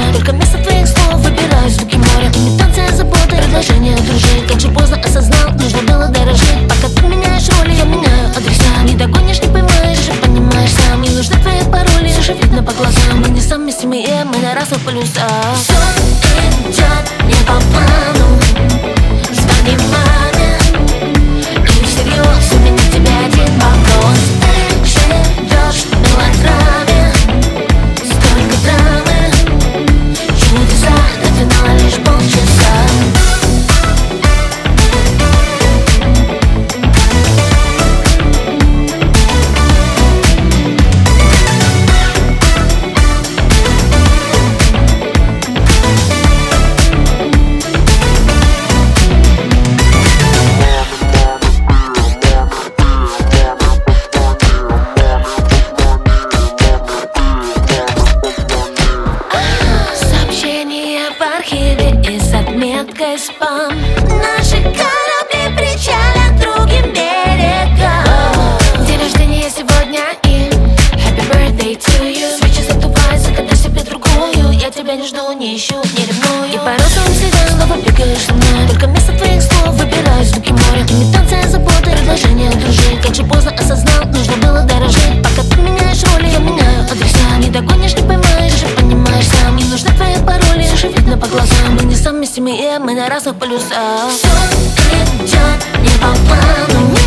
Только вместо твоих слов выбираю звуки моря. Имитация заботы, предложение дружить. Как же поздно осознал, нужно было дорожить. Пока ты меняешь роли, я меняю адреса. Не догонишь, не поймаешь, же понимаешь сам. Не нужны твои пароли, все же видно по глазам. Мы несовместимые, мы на разных полюсах. Все идет не по плану. Звони маме и всерьез, у меня к тебе один вопрос. Ты живешь в мелодраме, столько драмы, чудеса, до финала лишь полчаса. И с отметкой спам. Наши корабли причалят к другим берегам. День рождения сегодня и happy birthday to you. Свечи задуваются, когда себе другую. Я тебя не жду, не ищу, не ревную. И по розовым следам снова бегаешь со мной. Только вместо твоих слов выбираю звуки моря. Имитация заботы, предложение дружить. Как же поздно осознал, нужно было дорожить. Пока ты меняешь роли, я меняю адреса. Не догонишь, не поймаешь, же понимаешь сам. Не нужны твои пароли, все же видно по глазам. Мы несовместимые, мы на разных полюсах. Все идет не по плану.